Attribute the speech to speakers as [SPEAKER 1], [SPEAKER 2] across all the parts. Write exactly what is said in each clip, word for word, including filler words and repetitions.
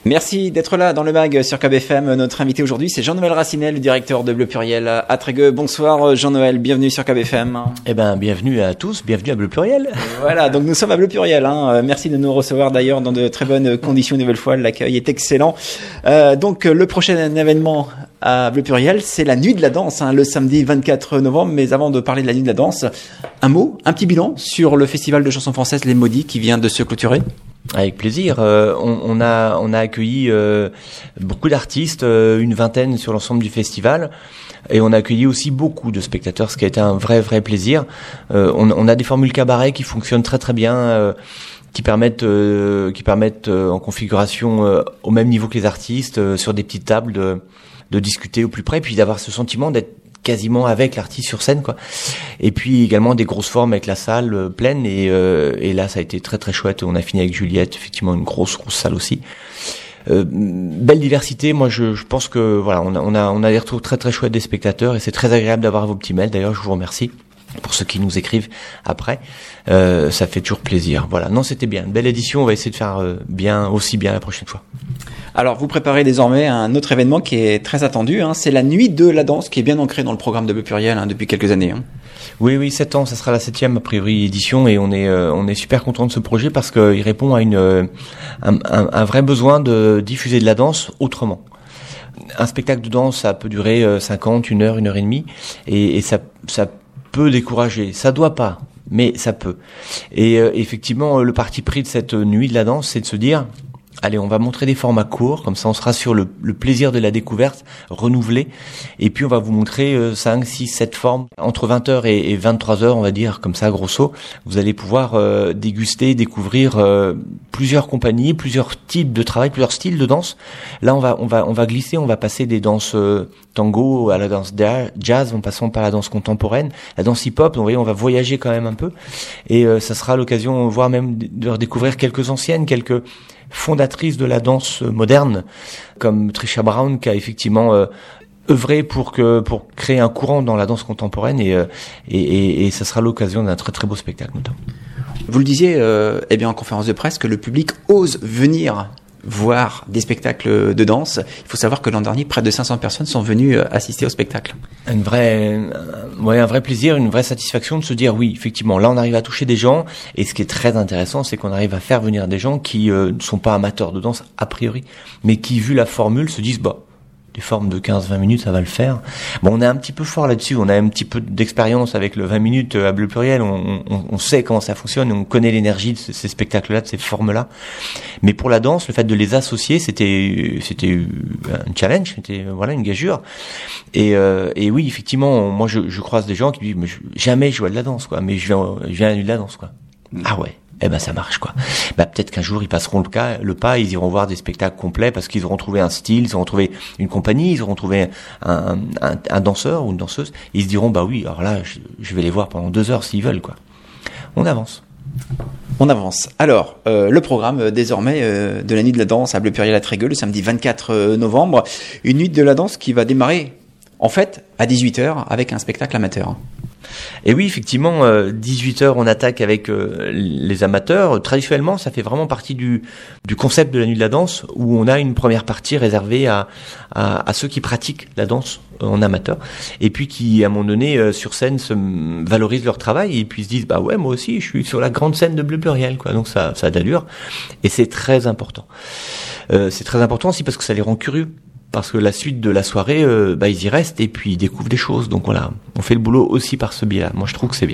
[SPEAKER 1] Merci d'être là dans le mag sur K B F M. Notre invité aujourd'hui, c'est Jean-Noël Racinet, le directeur de Bleu Pluriel à Trégueux. Bonsoir Jean-Noël, bienvenue sur K B F M.
[SPEAKER 2] Eh ben, bienvenue à tous, bienvenue à Bleu Pluriel.
[SPEAKER 1] Voilà, donc nous sommes à Bleu Pluriel. Hein. Merci de nous recevoir d'ailleurs dans de très bonnes conditions une nouvelle fois. L'accueil est excellent. Euh, donc le prochain événement à Bleu Pluriel, c'est la Nuit de la Danse, hein, le samedi vingt-quatre novembre. Mais avant de parler de la Nuit de la Danse, un mot, un petit bilan sur le festival de chansons françaises Les Maudits qui vient de se clôturer.
[SPEAKER 2] Avec plaisir. Euh, on, on a on a accueilli euh, beaucoup d'artistes, euh, une vingtaine sur l'ensemble du festival, et on a accueilli aussi beaucoup de spectateurs, ce qui a été un vrai vrai plaisir. Euh, on, on a des formules cabaret qui fonctionnent très très bien, euh, qui permettent euh, qui permettent euh, en configuration euh, au même niveau que les artistes, euh, sur des petites tables, de de discuter au plus près, puis d'avoir ce sentiment d'être quasiment avec l'artiste sur scène, quoi. Et puis également des grosses formes avec la salle euh, pleine, et, euh, et là ça a été très très chouette. On a fini avec Juliette, effectivement une grosse grosse salle aussi. Euh, belle diversité. Moi je, je pense que voilà, on a on a on a des retours très très chouettes des spectateurs, et c'est très agréable d'avoir vos petits mails. D'ailleurs je vous remercie pour ceux qui nous écrivent après. Euh, ça fait toujours plaisir. Voilà, non c'était bien, une belle édition. On va essayer de faire euh, bien aussi bien la prochaine fois.
[SPEAKER 1] Alors, vous préparez désormais un autre événement qui est très attendu, hein, c'est la Nuit de la Danse, qui est bien ancrée dans le programme de Bleu Pluriel hein, depuis quelques années. Hein.
[SPEAKER 2] Oui, oui, sept ans, ça sera la septième a priori édition, et on est euh, on est super content de ce projet parce qu'il répond à une euh, un, un, un vrai besoin de diffuser de la danse autrement. Un spectacle de danse, ça peut durer euh, cinquante, une heure, une heure et demie, et, et ça ça peut décourager. Ça doit pas, mais ça peut. Et euh, effectivement, le parti pris de cette Nuit de la Danse, c'est de se dire: allez, on va montrer des formats courts, comme ça on sera sur le, le plaisir de la découverte renouvelé. Et puis on va vous montrer euh, cinq, six, sept formes. Entre vingt heures et, et vingt-trois heures, on va dire, comme ça, grosso, vous allez pouvoir euh, déguster, découvrir euh, plusieurs compagnies, plusieurs types de travail, plusieurs styles de danse. Là, on va on va on va glisser, on va passer des danses euh, tango à la danse jazz, en passant par la danse contemporaine, la danse hip-hop. Donc, vous voyez, on va voyager quand même un peu. Et euh, ça sera l'occasion, voire même de redécouvrir quelques anciennes, quelques fondatrice de la danse moderne, comme Trisha Brown, qui a effectivement euh, œuvré pour que pour créer un courant dans la danse contemporaine, et euh, et, et, et ça sera l'occasion d'un très très beau spectacle notamment.
[SPEAKER 1] Vous le disiez, euh, eh bien en conférence de presse, que le public ose venir voir des spectacles de danse. Il faut savoir que l'an dernier, près de cinq cents personnes sont venues assister au spectacle.
[SPEAKER 2] Une vraie, euh, ouais, un vrai plaisir, une vraie satisfaction de se dire oui, effectivement, là on arrive à toucher des gens, et ce qui est très intéressant, c'est qu'on arrive à faire venir des gens qui euh, ne sont pas amateurs de danse a priori, mais qui, vu la formule, se disent bah, des formes de quinze à vingt minutes, ça va le faire. Bon, on est un petit peu fort là-dessus, on a un petit peu d'expérience avec le vingt minutes à Bleu Pluriel, on, on, on sait comment ça fonctionne, on connaît l'énergie de ces, ces spectacles-là, de ces formes-là. Mais pour la danse, le fait de les associer, c'était c'était un challenge, c'était voilà une gageure. Et, euh, et oui, effectivement, moi je, je croise des gens qui disent mais je, jamais je vois de la danse, quoi, mais je viens, je viens à de la danse, quoi. Mmh. Ah ouais. Eh ben ça marche, quoi. Bah peut-être qu'un jour ils passeront le cas, le pas, ils iront voir des spectacles complets parce qu'ils auront trouvé un style, ils auront trouvé une compagnie, ils auront trouvé un, un, un danseur ou une danseuse. Et ils se diront bah oui, alors là je, je vais les voir pendant deux heures s'ils veulent, quoi. On avance.
[SPEAKER 1] On avance. Alors, euh, le programme euh, désormais euh, de la Nuit de la Danse à Bleu Pluriel à Trégueux, le samedi vingt-quatre novembre, une nuit de la danse qui va démarrer en fait à dix-huit heures avec un spectacle amateur.
[SPEAKER 2] Et oui, effectivement, euh, dix-huit heures, on attaque avec euh, les amateurs. Traditionnellement, ça fait vraiment partie du, du concept de la Nuit de la Danse, où on a une première partie réservée à, à, à ceux qui pratiquent la danse en amateur, et puis qui, à un moment donné, euh, sur scène, se valorisent leur travail, et puis se disent, bah ouais, moi aussi, je suis sur la grande scène de Bleu Pluriel, quoi. Donc ça, ça a d'allure, et c'est très important. Euh, c'est très important aussi parce que ça les rend curieux. Parce que la suite de la soirée, euh, bah ils y restent et puis ils découvrent des choses. Donc voilà, on fait le boulot aussi par ce biais-là. Moi, je trouve que c'est bien.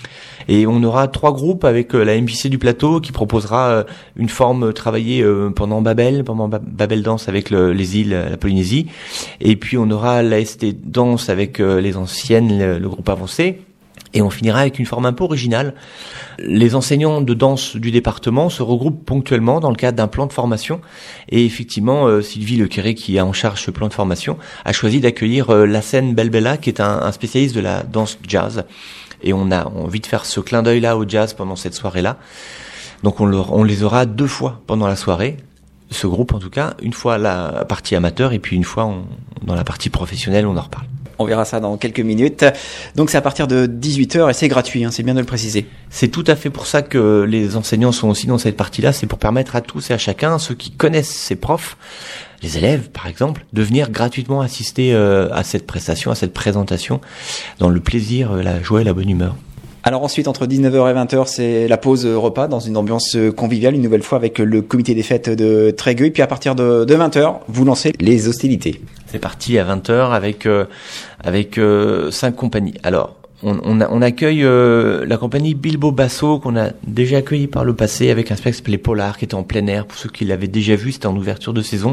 [SPEAKER 2] Et on aura trois groupes avec euh, la M J C du plateau qui proposera euh, une forme travaillée euh, pendant Babel, pendant ba- Babel Danse avec le, les îles, la Polynésie. Et puis on aura l'A S T Danse avec euh, les anciennes, le, le groupe avancé. Et on finira avec une forme un peu originale. Les enseignants de danse du département se regroupent ponctuellement dans le cadre d'un plan de formation. Et effectivement, euh, Sylvie Lequéré, qui a en charge ce plan de formation, a choisi d'accueillir euh, Lassène Belbella, qui est un, un spécialiste de la danse jazz. Et on a envie de faire ce clin d'œil-là au jazz pendant cette soirée-là. Donc on, leur, on les aura deux fois pendant la soirée, ce groupe en tout cas, une fois la partie amateur et puis une fois on, dans la partie professionnelle, on en reparle.
[SPEAKER 1] On verra ça dans quelques minutes. Donc c'est à partir de dix-huit heures et c'est gratuit, hein, c'est bien de le préciser.
[SPEAKER 2] C'est tout à fait pour ça que les enseignants sont aussi dans cette partie-là, c'est pour permettre à tous et à chacun, ceux qui connaissent ces profs, les élèves par exemple, de venir gratuitement assister euh, à cette prestation, à cette présentation, dans le plaisir, la joie et la bonne humeur.
[SPEAKER 1] Alors ensuite, entre dix-neuf heures et vingt heures, c'est la pause repas dans une ambiance conviviale, une nouvelle fois avec le comité des fêtes de Trégueux. Et puis à partir de, de vingt heures, vous lancez les hostilités.
[SPEAKER 2] C'est parti à vingt heures avec euh, avec euh, cinq compagnies. Alors, on, on, a, on accueille euh, la compagnie Bilbo Basso qu'on a déjà accueilli par le passé avec un spectacle qui s'appelait Polar, qui était en plein air. Pour ceux qui l'avaient déjà vu, c'était en ouverture de saison.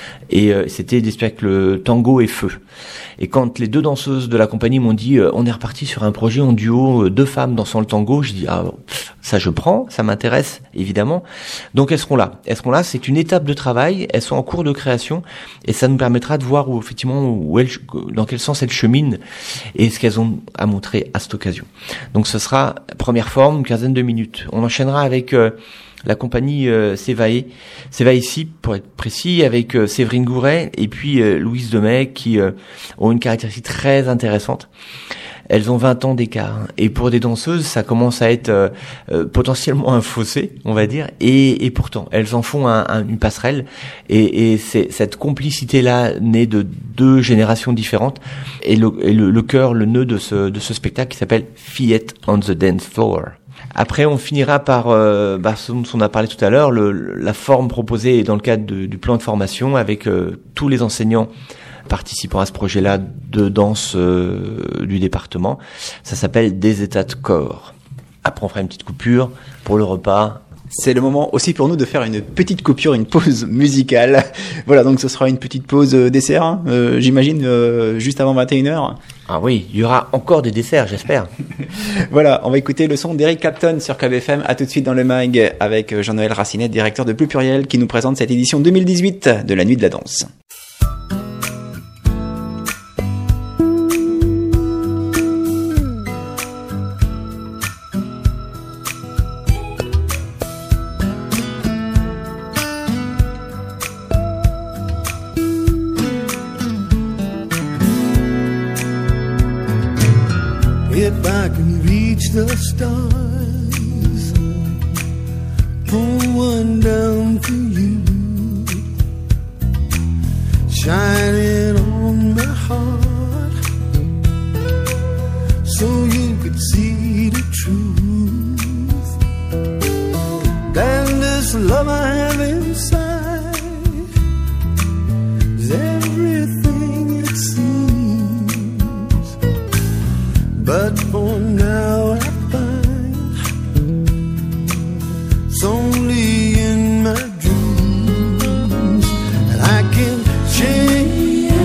[SPEAKER 2] Et euh, c'était des spectacles tango et feu. Et quand les deux danseuses de la compagnie m'ont dit euh, on est reparti sur un projet en duo, euh, deux femmes dansant le tango, je dis ah ça je prends, ça m'intéresse évidemment. Donc elles seront là. Elles seront là, c'est une étape de travail, elles sont en cours de création et ça nous permettra de voir où effectivement où elles, dans quel sens elles cheminent et ce qu'elles ont à montrer à cette occasion. Donc ce sera première forme, une quinzaine de minutes. On enchaînera avec euh, la compagnie euh, Sévaé, Sévaéci pour être précis, avec euh, Séverine Gouret et puis euh, Louise Demey qui euh, ont une caractéristique très intéressante. Elles ont vingt ans d'écart hein. Et pour des danseuses, ça commence à être euh, euh, potentiellement un fossé, on va dire. Et, et pourtant, elles en font un, un, une passerelle. Et, et c'est cette complicité-là née de deux générations différentes. Et le, et le, le cœur, le nœud de ce, de ce spectacle qui s'appelle Fillette on the Dance Floor. Après, on finira par, euh, bah, ce dont on a parlé tout à l'heure, le, la forme proposée dans le cadre de, du plan de formation avec euh, tous les enseignants participant à ce projet-là de danse euh, du département. Ça s'appelle Des états de corps. Après, on fera une petite coupure pour le repas.
[SPEAKER 1] C'est le moment aussi pour nous de faire une petite coupure, une pause musicale. Voilà, donc ce sera une petite pause dessert, hein, euh, j'imagine, euh, juste avant vingt et une heures.
[SPEAKER 2] Ah oui, il y aura encore des desserts, j'espère.
[SPEAKER 1] Voilà, on va écouter le son d'Eric Clapton sur K B F M. À tout de suite dans le mag avec Jean-Noël Racinet, directeur de Plus Pluriel, qui nous présente cette édition deux mille dix-huit de la Nuit de la Danse.
[SPEAKER 3] If I can reach the stars, pull one down for you, shine it on my heart, so you could see the truth. Then this love I have inside is everything it seems. But for now I find it's only in my dreams that I can change.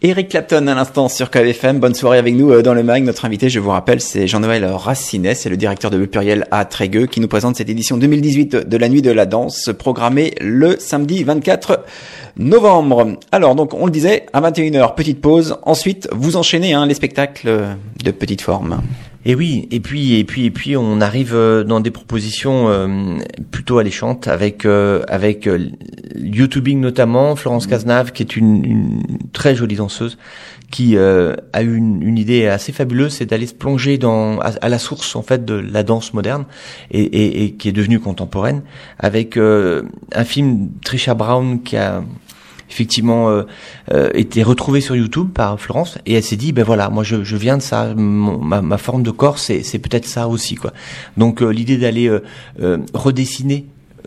[SPEAKER 1] Eric Clapton à l'instant sur K F M. Bonne soirée avec nous euh, dans le mag. Notre invité, je vous rappelle, c'est Jean-Noël Racinet, c'est le directeur de Bleu Pluriel à Trégueux, qui nous présente cette édition deux mille dix-huit de la Nuit de la Danse, programmée le samedi vingt-quatre novembre. Alors donc on le disait, à vingt et une heures, petite pause. Ensuite, vous enchaînez hein, les spectacles de petite forme.
[SPEAKER 2] Et oui, et puis et puis et puis on arrive dans des propositions euh, plutôt alléchantes avec euh, avec euh, YouTubing notamment, Florence Cazenave qui est une, une très jolie danseuse qui euh, a eu une, une idée assez fabuleuse, c'est d'aller se plonger dans à, à la source en fait de la danse moderne et, et, et qui est devenue contemporaine avec euh, un film Trisha Brown qui a effectivement euh, euh, été retrouvée sur YouTube par Florence et elle s'est dit ben voilà moi je, je viens de ça, mon, ma, ma forme de corps c'est, c'est peut-être ça aussi quoi. Donc euh, l'idée d'aller euh, euh, redessiner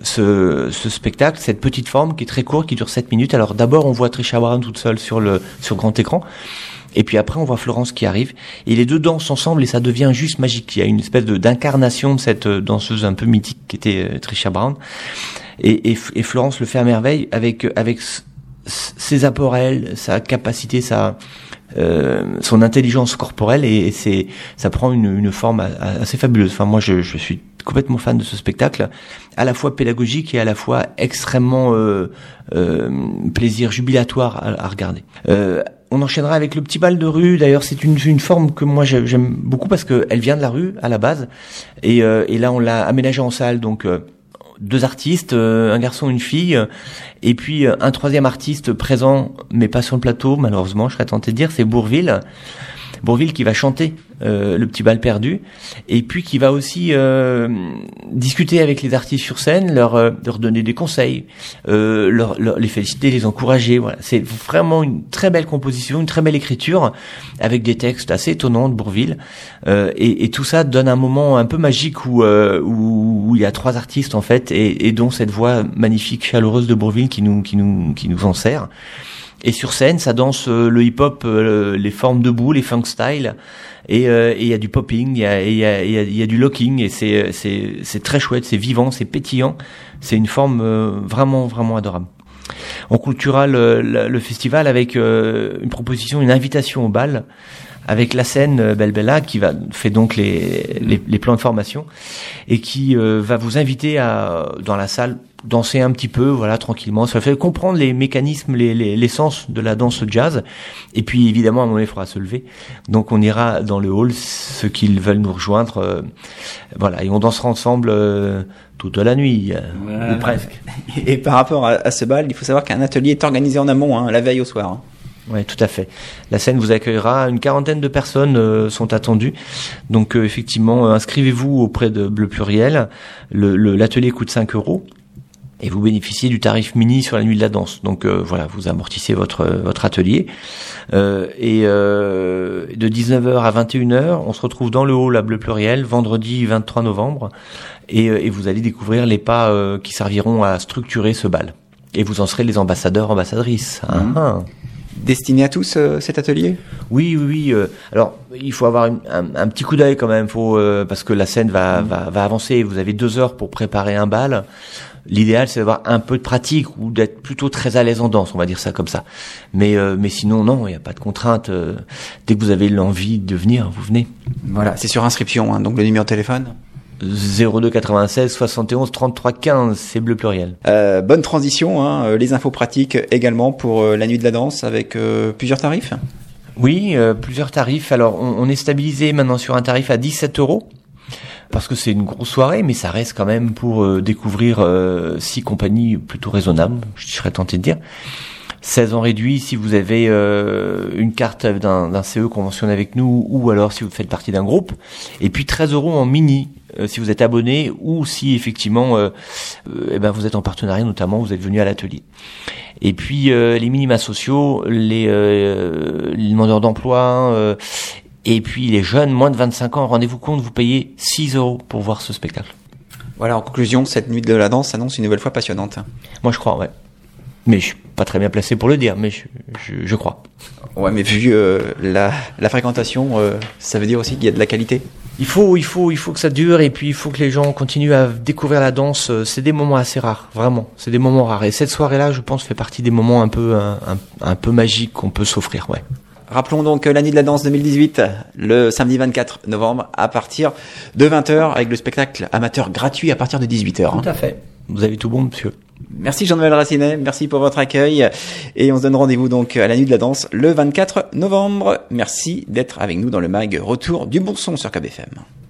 [SPEAKER 2] ce, ce spectacle, cette petite forme qui est très courte, qui dure sept minutes. Alors d'abord on voit Trisha Brown toute seule sur le sur grand écran. Et puis après, on voit Florence qui arrive, et les deux dansent ensemble, et ça devient juste magique. Il y a une espèce de, d'incarnation de cette danseuse un peu mythique qui était euh, Trisha Brown. Et, et, et Florence le fait à merveille avec avec ses apports à elle, sa capacité, sa euh, son intelligence corporelle, et, et c'est ça prend une, une forme assez fabuleuse. Enfin, moi, je, je suis complètement fan de ce spectacle, à la fois pédagogique et à la fois extrêmement euh, euh, plaisir jubilatoire à, à regarder. Euh, On enchaînera avec le petit bal de rue. D'ailleurs, c'est une, une forme que moi j'aime beaucoup parce que elle vient de la rue à la base, et, euh, et là on l'a aménagée en salle. Donc euh, deux artistes, euh, un garçon, une fille, et puis euh, un troisième artiste présent, mais pas sur le plateau malheureusement. Je serais tenté de dire, c'est Bourvil. Bourvil qui va chanter euh, le petit bal perdu, et puis qui va aussi euh, discuter avec les artistes sur scène, leur euh, leur donner des conseils, euh, leur, leur les féliciter, les encourager. Voilà, c'est vraiment une très belle composition, une très belle écriture avec des textes assez étonnants de Bourvil, euh, et, et tout ça donne un moment un peu magique où euh, où, où il y a trois artistes en fait, et, et dont cette voix magnifique, chaleureuse de Bourvil qui nous qui nous qui nous en sert. Et sur scène, ça danse euh, le hip-hop, euh, les formes debout, les funk style, et euh, il y a du popping, il y a il y a il y a, y a du locking, et c'est c'est c'est très chouette, c'est vivant, c'est pétillant, c'est une forme euh, vraiment vraiment adorable. On clôturera le, le, le festival avec euh, une proposition, une invitation au bal, avec la scène euh, Belle Bella qui va fait donc les les, les plans de formation et qui euh, va vous inviter à dans la salle danser un petit peu, voilà, tranquillement. Ça fait comprendre les mécanismes, les, les, l'essence de la danse jazz. Et puis, évidemment, à un moment, il faudra se lever. Donc, on ira dans le hall, ceux qui veulent nous rejoindre. Euh, voilà, et on dansera ensemble euh, toute la nuit, euh, voilà. Ou presque.
[SPEAKER 1] Et par rapport à, à ce bal, il faut savoir qu'un atelier est organisé en amont, hein, la veille au soir. Hein.
[SPEAKER 2] Oui, tout à fait. La scène vous accueillera. Une quarantaine de personnes euh, sont attendues. Donc, euh, effectivement, euh, inscrivez-vous auprès de Bleu Pluriel. Le, le, l'atelier coûte cinq euros. Et vous bénéficiez du tarif mini sur la nuit de la danse. Donc euh, voilà, vous amortissez votre votre atelier. Euh, et euh, de dix-neuf heures à vingt et une heures, on se retrouve dans le hall à Bleu Pluriel, vendredi vingt-trois novembre. Et, et vous allez découvrir les pas euh, qui serviront à structurer ce bal. Et vous en serez les ambassadeurs, ambassadrices. Mmh. Ah.
[SPEAKER 1] Destiné à tous euh, cet atelier ?
[SPEAKER 2] Oui, oui, oui. Euh, alors, il faut avoir une, un, un petit coup d'œil quand même, faut euh, parce que la scène va, mmh. va va avancer. Vous avez deux heures pour préparer un bal. L'idéal, c'est d'avoir un peu de pratique ou d'être plutôt très à l'aise en danse, on va dire ça comme ça. Mais euh, mais sinon, non, il n'y a pas de contrainte. Euh, dès que vous avez l'envie de venir, vous venez.
[SPEAKER 1] Voilà, c'est sur inscription, hein, donc le numéro de téléphone
[SPEAKER 2] zéro deux quatre-vingt-seize soixante et onze trente-trois quinze, c'est Bleu Pluriel.
[SPEAKER 1] Euh, bonne transition, hein, les infos pratiques également pour euh, la nuit de la danse avec euh, plusieurs tarifs.
[SPEAKER 2] Oui, euh, plusieurs tarifs. Alors, on, on est stabilisé maintenant sur un tarif à dix-sept euros. Parce que c'est une grosse soirée, mais ça reste quand même pour euh, découvrir euh, six compagnies plutôt raisonnables, je serais tenté de dire. seize ans réduits si vous avez euh, une carte d'un, d'un C E conventionné avec nous, ou alors si vous faites partie d'un groupe. Et puis treize euros en mini euh, si vous êtes abonné, ou si effectivement euh, euh, eh ben vous êtes en partenariat, notamment vous êtes venu à l'atelier. Et puis euh, les minima sociaux, les, euh, les demandeurs d'emploi, euh, et puis les jeunes, moins de vingt-cinq ans, rendez-vous compte, vous payez six euros pour voir ce spectacle.
[SPEAKER 1] Voilà, en conclusion, cette nuit de la danse s'annonce une nouvelle fois passionnante.
[SPEAKER 2] Moi je crois, ouais. Mais je suis pas très bien placé pour le dire, mais je, je, je crois.
[SPEAKER 1] Ouais, mais vu euh, la, la fréquentation, euh, ça veut dire aussi qu'il y a de la qualité.
[SPEAKER 2] Il faut, il faut, il faut que ça dure et puis il faut que les gens continuent à découvrir la danse. C'est des moments assez rares, vraiment. C'est des moments rares. Et cette soirée-là, je pense, fait partie des moments un peu, un, un, un peu magiques qu'on peut s'offrir, ouais.
[SPEAKER 1] Rappelons donc la Nuit de la Danse deux mille dix-huit, le samedi vingt-quatre novembre, à partir de vingt heures, avec le spectacle amateur gratuit à partir de dix-huit heures.
[SPEAKER 2] Tout à fait. Vous avez tout bon, monsieur.
[SPEAKER 1] Merci Jean-Noël Racinet, merci pour votre accueil. Et on se donne rendez-vous donc à la Nuit de la Danse le vingt-quatre novembre. Merci d'être avec nous dans le mag Retour du bon son sur K B F M.